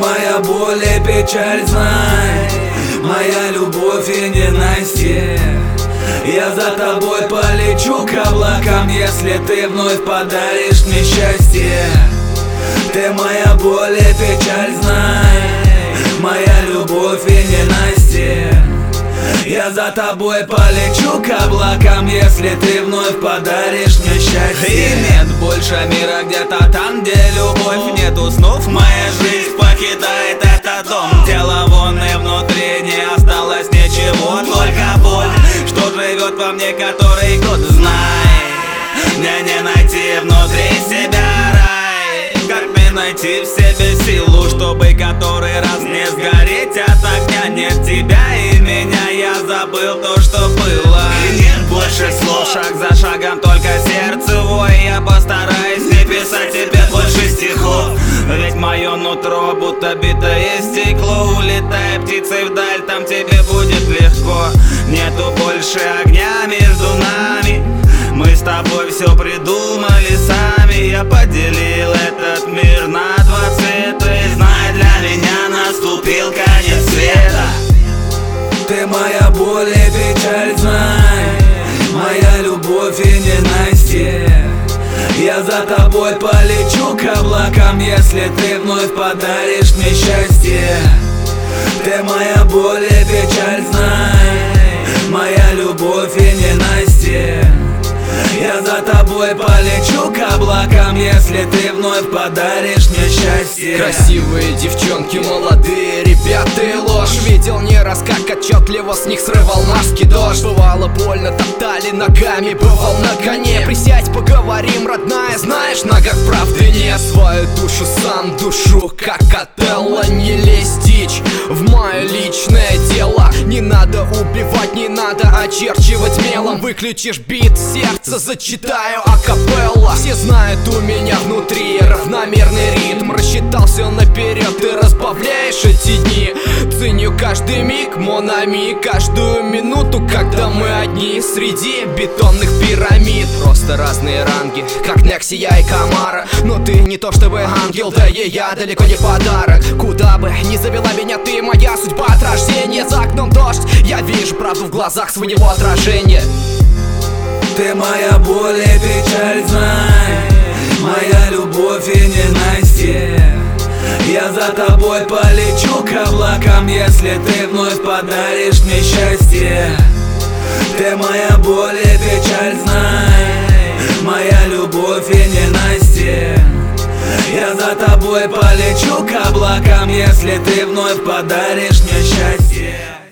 моя боль и печаль, знай, моя любовь и ненастье. Я за тобой полечу к облакам, если ты вновь подаришь мне счастье. Ты моя боль и печаль, знай, моя любовь и ненастье. Я за тобой полечу к облакам, если ты вновь подаришь мне счастье. И нет больше мира где-то там, где любовь. Нету снов, моя жизнь покидает этот дом. Тело вон и внутри не осталось ничего, только боль, что живет во мне который год. Знай, мне не найти внутри себя рай. Как мне найти в себе силу, чтобы который раз не сгореть от огня? Нет тебя и меня, я забыл то, что было. И нет больше слов, шаг за шагом только сердце вой. Я постараюсь не писать тебе больше стихов, ведь мое нутро будто битое стекло. Улетай птицей вдаль, там тебе будет легко. Нету больше огня между нами, мы с тобой все придумали сами. Я поделил этот мир на два цвета, и знай, для меня наступил конец света. Ты моя боль и печаль, знай, моя любовь и ненастье. Я за тобой полечу к облакам, если ты вновь подаришь мне счастье. Ты моя боль и печаль, знай, моя любовь и ненастье. Я за тобой полечу к облакам, если ты вновь подаришь мне счастье. Красивые девчонки, молодые ребята и ложь. Видел не раз, как отчетливо с них срывал маски дождь. Бывало больно, топтали ногами, бывал на коне. Присядь, поговорим, родная, знаешь, ногах правды нет. Свою душу сам душу, как Отелло. Не лезь, дичь, в мое личное дело. Не надо убивать, не надо очерчивать мелом. Выключишь бит, сердце зачитаю акапелла. Все знают, у меня внутри равномерный ритм. Рассчитал все наперед, ты разбавляешь эти дни. Ценю каждый миг, монами, каждую минуту, когда мы одни среди бетонных пирамид. Просто разные ранги, как Нексия и Камара. Но ты не то чтобы ангел, да и я далеко не подарок. Куда бы ни завела меня ты, моя судьба от рождения. За окном дождь, я вижу правду в глазах своего отражения. Ты моя боль и печаль, знай, моя любовь и ненастье. Я за тобой полечу к облакам, если ты вновь подаришь мне счастье. Ты моя боль и печаль, знай, моя любовь и ненастье. Я за тобой полечу к облакам, если ты вновь подаришь мне счастье.